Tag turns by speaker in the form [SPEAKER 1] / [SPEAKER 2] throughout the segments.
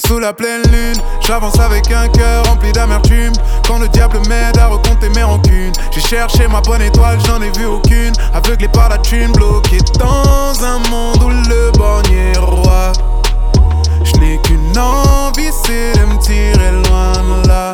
[SPEAKER 1] Sous la pleine lune, j'avance avec un cœur rempli d'amertume. Quand le diable m'aide à recompter mes rancunes, j'ai cherché ma bonne étoile, j'en ai vu aucune. Aveuglé par la thune, bloqué dans un monde où le borgne est roi. Je n'ai qu'une envie, c'est de me tirer loin de là.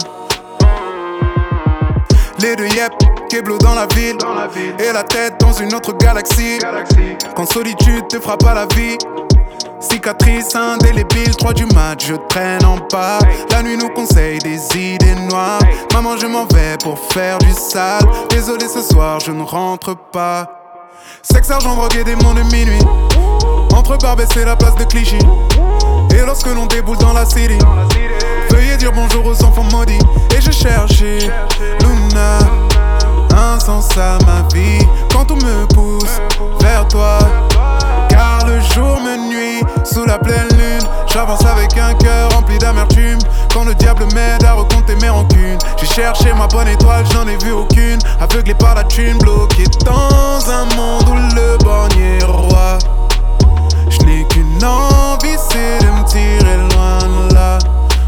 [SPEAKER 1] Les deux yep, Keblo dans la ville, et la tête dans une autre galaxie. Quand solitude te frappe à la vie, cicatrice indélébile, 3 du mat, je traîne en pas. La nuit nous conseille des idées noires. Maman, je m'en vais pour faire du sale. Désolé, ce soir, je ne rentre pas. Sexe, argent, drogue et démons de minuit. Entre Barbès et la place de Clichy. Et lorsque l'on déboule dans la city, veuillez dire bonjour aux enfants maudits. Et je cherchais Luna, un sens à ma vie. Quand tout me pousse vers toi, car le jour me nuit. Sous la pleine lune, j'avance avec un cœur rempli d'amertume. Quand le diable m'aide à recompter mes rancunes, j'ai cherché ma bonne étoile, j'en ai vu aucune. Aveuglé par la thune, bloqué dans un monde où le borgne est roi. Je n'ai qu'une envie, c'est de me tirer loin de là.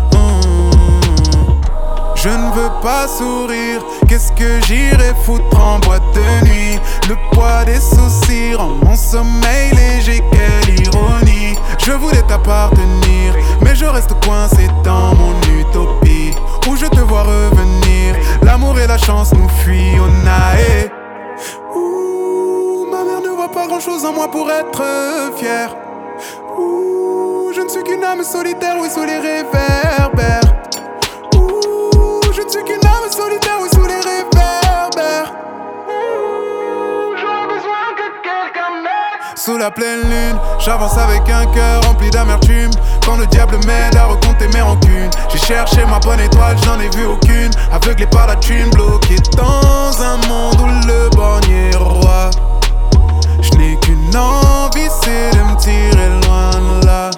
[SPEAKER 1] Je ne veux pas sourire, qu'est-ce que j'irai foutre en boîte de nuit? Le poids des soucis rend mon sommeil léger, quelle ironie. Je voulais t'appartenir, mais je reste coincé dans mon utopie, où je te vois revenir. L'amour et la chance nous fuient au nae. Ouh, ma mère ne voit pas grand chose en moi pour être fier. Ouh, je ne suis qu'une âme solitaire, oui, sous les réverbères. Ouh, je ne suis qu'une âme solitaire, oui, sous les réverbères. Ouh, j'aurais besoin que quelqu'un m'aide. Sous la pleine lune, j'avance avec un cœur rempli d'amertume. Quand le diable m'aide à recompter mes rancunes, j'ai cherché ma bonne étoile, j'en ai vu aucune. Aveuglé par la thune, bloqué dans un monde où le borgne est roi. Je n'ai qu'une envie, c'est de me tirer loin de là.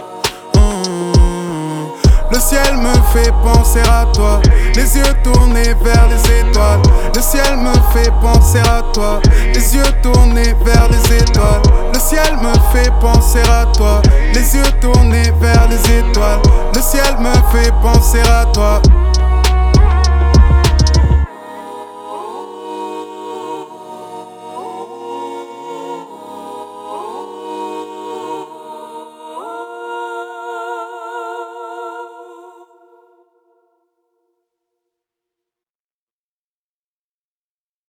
[SPEAKER 1] Le ciel me fait penser à toi, les yeux tournés vers les étoiles. Le ciel me fait penser à toi, les yeux tournés vers les étoiles. Le ciel me fait penser à toi, les yeux tournés vers les étoiles. Le ciel me fait penser à toi.